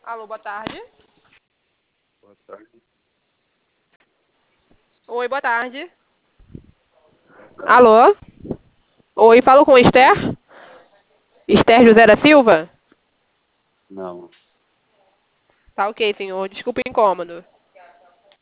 Alô, boa tarde. Boa tarde. Oi, boa tarde. Alô? Oi, falo com Esther? Oi. Esther José da Silva? Não. Tá ok, senhor. Desculpa o incômodo.